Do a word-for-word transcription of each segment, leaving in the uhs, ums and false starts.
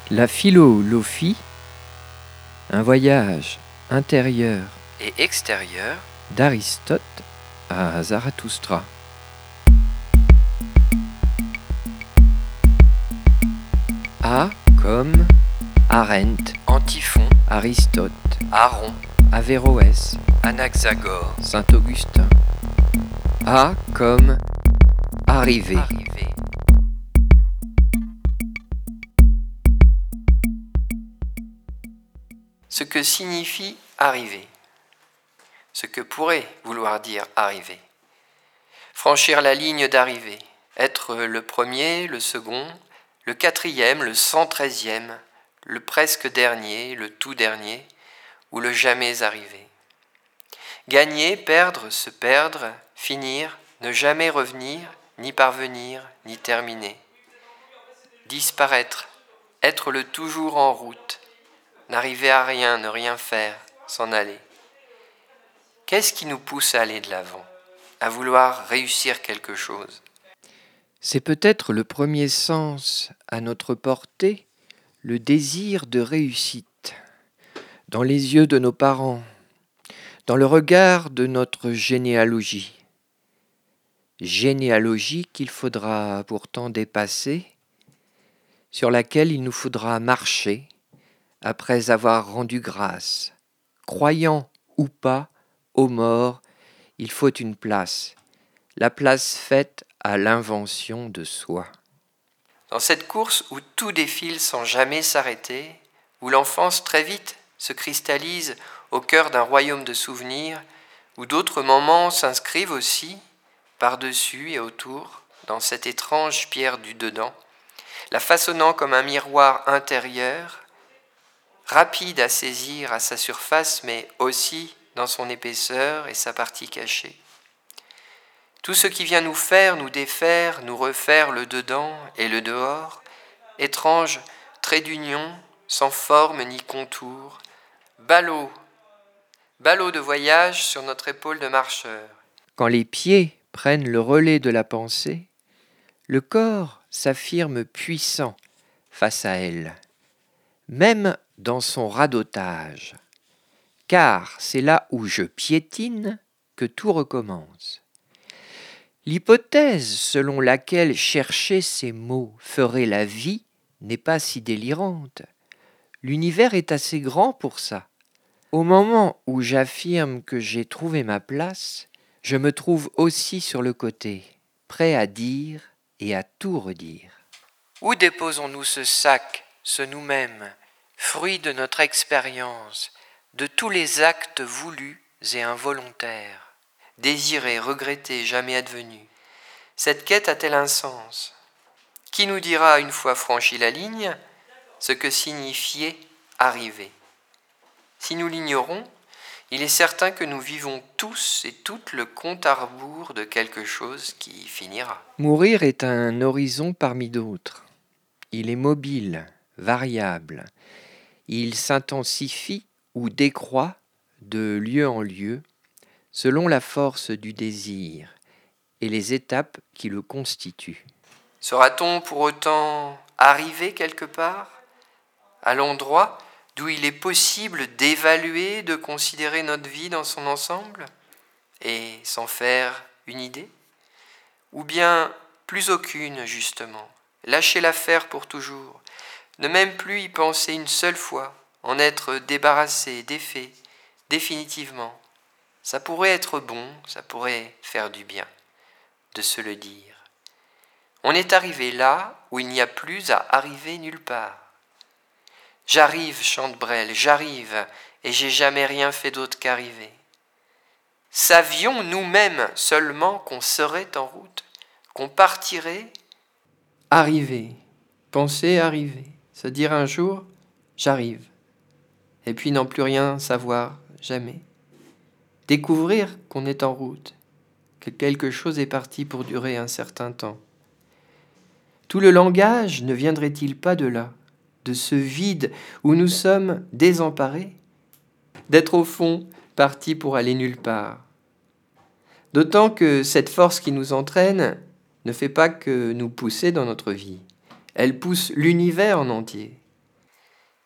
La philolophie, un voyage intérieur et extérieur d'Aristote à Zarathustra. A comme Arendt, Antiphon, Aristote, Aaron, Averroès, Anaxagore, Saint-Augustin. A comme arriver. Arriver. Ce que signifie arriver. Ce que pourrait vouloir dire arriver. Franchir la ligne d'arrivée. Être le premier, le second, le quatrième, le cent treizième, le presque dernier, le tout dernier, ou le jamais arrivé. Gagner, perdre, se perdre, finir, ne jamais revenir, ni parvenir, ni terminer. Disparaître, être le toujours en route, n'arriver à rien, ne rien faire, s'en aller. Qu'est-ce qui nous pousse à aller de l'avant, à vouloir réussir quelque chose ? C'est peut-être le premier sens à notre portée, le désir de réussite, dans les yeux de nos parents, dans le regard de notre généalogie. Généalogie qu'il faudra pourtant dépasser, sur laquelle il nous faudra marcher après avoir rendu grâce. Croyant ou pas aux morts, il faut une place, la place faite à l'invention de soi. Dans cette course où tout défile sans jamais s'arrêter, où l'enfance très vite se cristallise au cœur d'un royaume de souvenirs, où d'autres moments s'inscrivent aussi, par-dessus et autour, dans cette étrange pierre du dedans, la façonnant comme un miroir intérieur, rapide à saisir à sa surface, mais aussi dans son épaisseur et sa partie cachée. Tout ce qui vient nous faire, nous défaire, nous refaire le dedans et le dehors, étrange trait d'union, sans forme ni contour, ballot, ballot de voyage sur notre épaule de marcheur. Quand les pieds prennent le relais de la pensée, le corps s'affirme puissant face à elle, même dans son radotage, car c'est là où je piétine que tout recommence. L'hypothèse selon laquelle chercher ces mots ferait la vie n'est pas si délirante. L'univers est assez grand pour ça. Au moment où j'affirme que j'ai trouvé ma place, je me trouve aussi sur le côté, prêt à dire et à tout redire. Où déposons-nous ce sac, ce nous-mêmes, fruit de notre expérience, de tous les actes voulus et involontaires, désirés, regrettés, jamais advenus? Cette quête a-t-elle un sens ? Qui nous dira, une fois franchi la ligne, ce que signifiait arriver ? Si nous l'ignorons, il est certain que nous vivons tous et toutes le compte à rebours de quelque chose qui finira. Mourir est un horizon parmi d'autres. Il est mobile, variable. Il s'intensifie ou décroît de lieu en lieu, selon la force du désir et les étapes qui le constituent. Sera-t-on pour autant arrivé quelque part, à l'endroit d'où il est possible d'évaluer, de considérer notre vie dans son ensemble et s'en faire une idée ? Ou bien plus aucune, justement, lâcher l'affaire pour toujours, ne même plus y penser une seule fois, en être débarrassé, défait, définitivement. Ça pourrait être bon, ça pourrait faire du bien de se le dire. On est arrivé là où il n'y a plus à arriver nulle part. J'arrive, chante Brel, j'arrive, et j'ai jamais rien fait d'autre qu'arriver. Savions nous-mêmes seulement qu'on serait en route, qu'on partirait ? Arriver, penser arriver, se dire un jour, j'arrive, et puis n'en plus rien savoir, jamais. Découvrir qu'on est en route, que quelque chose est parti pour durer un certain temps. Tout le langage ne viendrait-il pas de là ? De ce vide où nous sommes désemparés, d'être au fond partis pour aller nulle part. D'autant que cette force qui nous entraîne ne fait pas que nous pousser dans notre vie. Elle pousse l'univers en entier.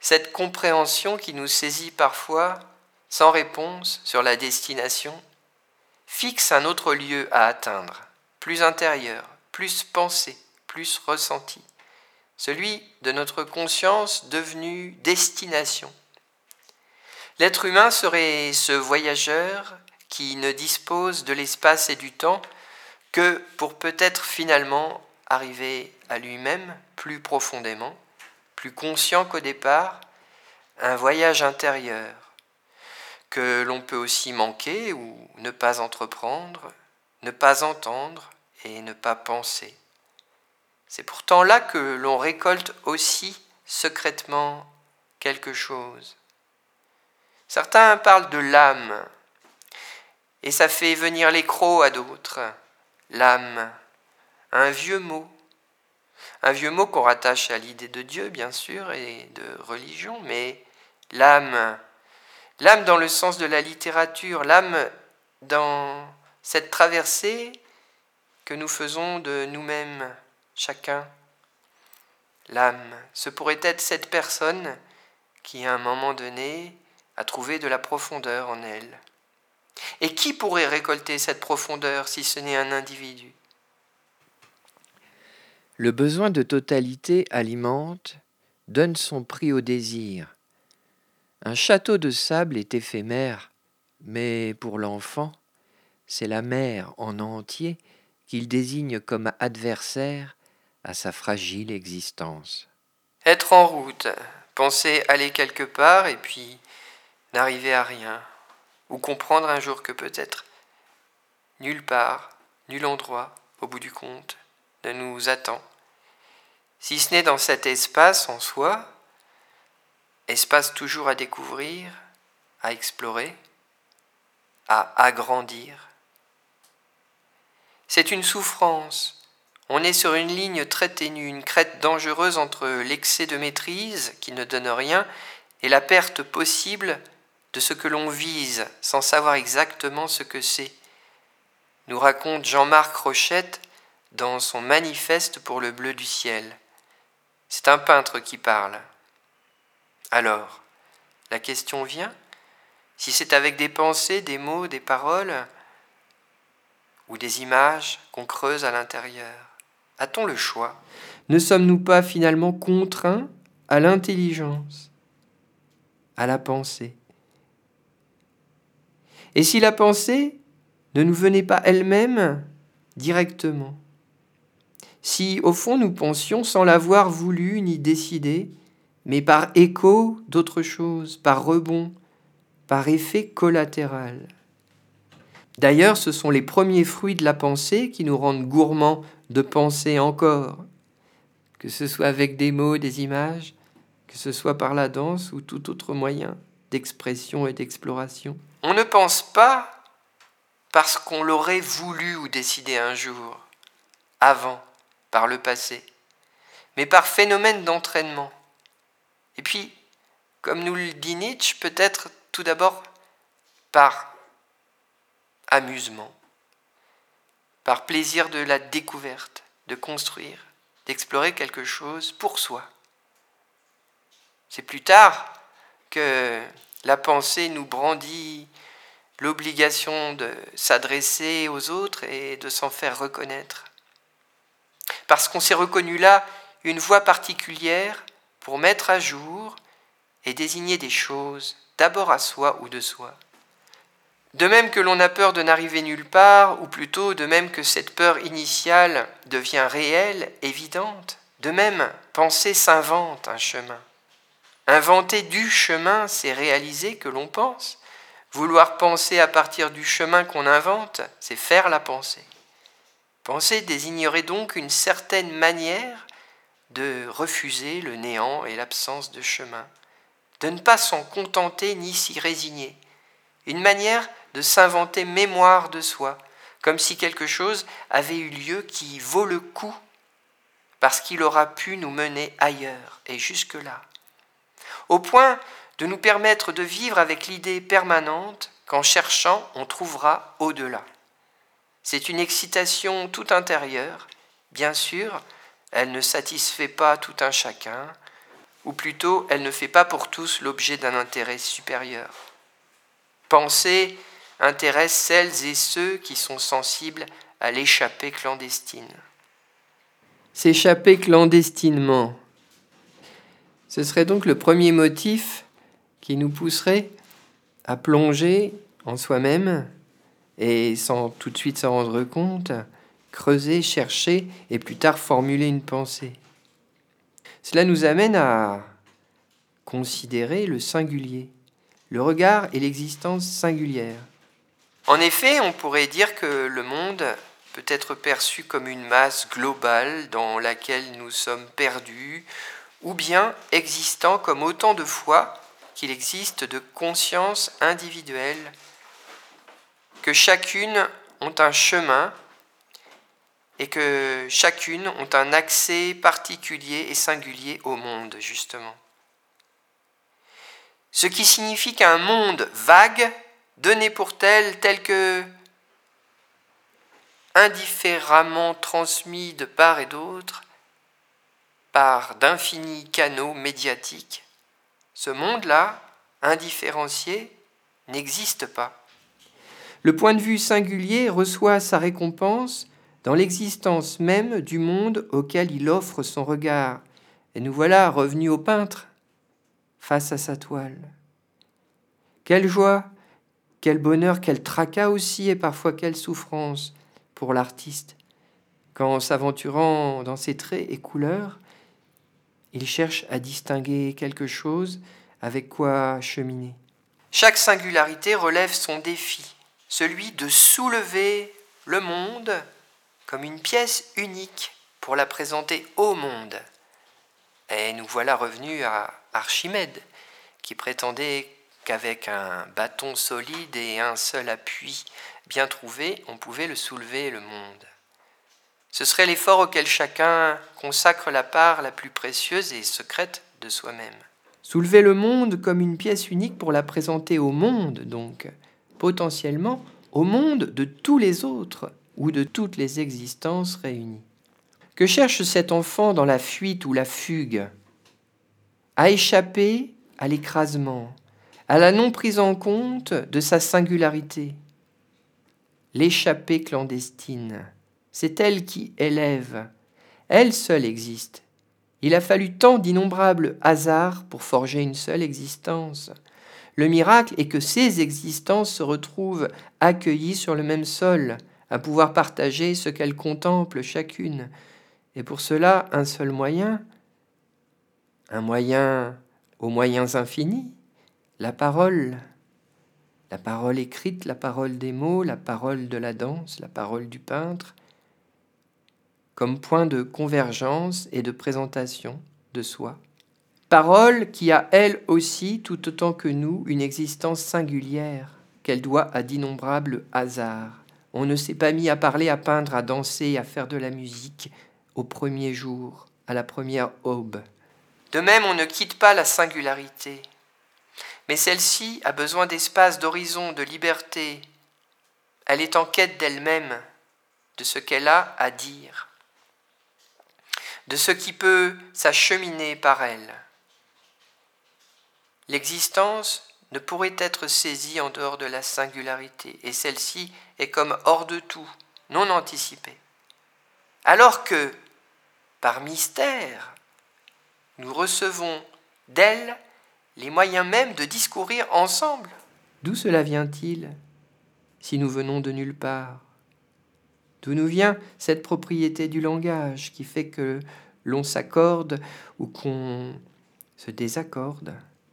cette compréhension qui nous saisit parfois sans réponse sur la destination, fixe un autre lieu à atteindre, plus intérieur, plus pensé, plus ressenti, celui de notre conscience devenue destination. L'être humain serait ce voyageur qui ne dispose de l'espace et du temps que pour peut-être finalement arriver à lui-même plus profondément, plus conscient qu'au départ, un voyage intérieur que l'on peut aussi manquer ou ne pas entreprendre, ne pas entendre et ne pas penser. C'est pourtant là que l'on récolte aussi secrètement quelque chose. Certains parlent de l'âme, et ça fait venir les crocs à d'autres. L'âme, un vieux mot, un vieux mot qu'on rattache à l'idée de Dieu, bien sûr, et de religion, mais l'âme, l'âme dans le sens de la littérature, l'âme dans cette traversée que nous faisons de nous-mêmes, chacun. L'âme, ce pourrait être cette personne qui, à un moment donné, a trouvé de la profondeur en elle. Et qui pourrait récolter cette profondeur si ce n'est un individu ? Le besoin de totalité alimente, donne son prix au désir. Un château de sable est éphémère, mais pour l'enfant, c'est la mer en entier qu'il désigne comme adversaire à sa fragile existence. Être en route, penser aller quelque part et puis n'arriver à rien, ou comprendre un jour que peut-être nulle part, nul endroit, au bout du compte, ne nous attend, si ce n'est dans cet espace en soi, espace toujours à découvrir, à explorer, à agrandir. C'est une souffrance. On est sur une ligne très ténue, une crête dangereuse entre l'excès de maîtrise, qui ne donne rien, et la perte possible de ce que l'on vise, sans savoir exactement ce que c'est, nous raconte Jean-Marc Rochette dans son manifeste pour le bleu du ciel. C'est un peintre qui parle. Alors, la question vient, si c'est avec des pensées, des mots, des paroles, ou des images qu'on creuse à l'intérieur, a-t-on le choix ? Ne sommes-nous pas finalement contraints à l'intelligence, à la pensée ? Et si la pensée ne nous venait pas elle-même directement ? Si, au fond, nous pensions sans l'avoir voulu ni décidé, mais par écho d'autre chose, par rebond, par effet collatéral. D'ailleurs, ce sont les premiers fruits de la pensée qui nous rendent gourmands de penser encore, que ce soit avec des mots, des images, que ce soit par la danse ou tout autre moyen d'expression et d'exploration. On ne pense pas parce qu'on l'aurait voulu ou décidé un jour, avant, par le passé, mais par phénomène d'entraînement. Et puis, comme nous le dit Nietzsche, peut-être tout d'abord par amusement, par plaisir de la découverte, de construire, d'explorer quelque chose pour soi. C'est plus tard que la pensée nous brandit l'obligation de s'adresser aux autres et de s'en faire reconnaître. Parce qu'on s'est reconnu là une voie particulière pour mettre à jour et désigner des choses, d'abord à soi ou de soi. De même que l'on a peur de n'arriver nulle part, ou plutôt de même que cette peur initiale devient réelle, évidente, de même, penser s'invente un chemin. Inventer du chemin, c'est réaliser que l'on pense. Vouloir penser à partir du chemin qu'on invente, c'est faire la pensée. Penser désignerait donc une certaine manière de refuser le néant et l'absence de chemin, de ne pas s'en contenter ni s'y résigner, une manière de s'inventer mémoire de soi, comme si quelque chose avait eu lieu qui vaut le coup, parce qu'il aura pu nous mener ailleurs et jusque-là, au point de nous permettre de vivre avec l'idée permanente qu'en cherchant, on trouvera au-delà. C'est une excitation tout intérieure, bien sûr, elle ne satisfait pas tout un chacun, ou plutôt elle ne fait pas pour tous l'objet d'un intérêt supérieur. Penser intéresse celles et ceux qui sont sensibles à l'échappée clandestine. S'échapper clandestinement, ce serait donc le premier motif qui nous pousserait à plonger en soi-même et sans tout de suite s'en rendre compte, creuser, chercher et plus tard formuler une pensée. Cela nous amène à considérer le singulier, le regard et l'existence singulière. En effet, on pourrait dire que le monde peut être perçu comme une masse globale dans laquelle nous sommes perdus, ou bien existant comme autant de fois qu'il existe de consciences individuelles, que chacune ont un chemin et que chacune ont un accès particulier et singulier au monde, justement. Ce qui signifie qu'un monde vague, donné pour tel, tel que indifféremment transmis de part et d'autre, par d'infinis canaux médiatiques, ce monde-là, indifférencié, n'existe pas. Le point de vue singulier reçoit sa récompense dans l'existence même du monde auquel il offre son regard. Et nous voilà revenus au peintre, face à sa toile. Quelle joie, quel bonheur, quel tracas aussi, et parfois quelle souffrance pour l'artiste, quand s'aventurant dans ses traits et couleurs, il cherche à distinguer quelque chose avec quoi cheminer. Chaque singularité relève son défi, celui de soulever le monde comme une pièce unique pour la présenter au monde. Et nous voilà revenus à Archimède, qui prétendait qu'avec un bâton solide et un seul appui bien trouvé, on pouvait le soulever le monde. Ce serait l'effort auquel chacun consacre la part la plus précieuse et secrète de soi-même. Soulever le monde comme une pièce unique pour la présenter au monde, donc, potentiellement, au monde de tous les autres ou de toutes les existences réunies. Que cherche cet enfant dans la fuite ou la fugue? À échapper à l'écrasement, à la non prise en compte de sa singularité. L'échappée clandestine, c'est elle qui élève. Elle seule existe. Il a fallu tant d'innombrables hasards pour forger une seule existence. Le miracle est que ces existences se retrouvent accueillies sur le même sol, à pouvoir partager ce qu'elles contemplent chacune. Et pour cela, un seul moyen, un moyen aux moyens infinis, la parole. La parole écrite, la parole des mots, la parole de la danse, la parole du peintre, comme point de convergence et de présentation de soi. Parole qui a elle aussi, tout autant que nous, une existence singulière, qu'elle doit à d'innombrables hasards. On ne s'est pas mis à parler, à peindre, à danser, à faire de la musique au premier jour, à la première aube. De même, on ne quitte pas la singularité, mais celle-ci a besoin d'espace, d'horizon, de liberté. Elle est en quête d'elle-même, de ce qu'elle a à dire, de ce qui peut s'acheminer par elle. L'existence ne pourrait être saisie en dehors de la singularité, et celle-ci est comme hors de tout, non anticipée. Alors que, par mystère, nous recevons d'elle les moyens même de discourir ensemble. D'où cela vient-il, si nous venons de nulle part? D'où nous vient cette propriété du langage qui fait que l'on s'accorde ou qu'on se désaccorde?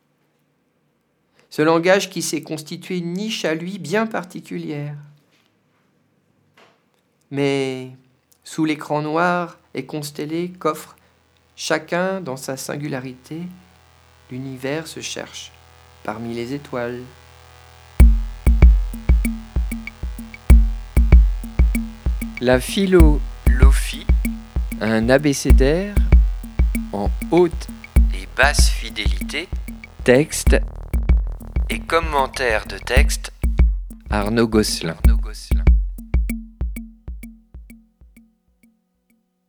Ce langage qui s'est constitué une niche à lui bien particulière. Mais sous l'écran noir et constellé qu'offre chacun dans sa singularité, l'univers se cherche parmi les étoiles. La philo-lophie, un abécédaire en haute et basse fidélité, texte et commentaires de texte, Arnaud Gosselin.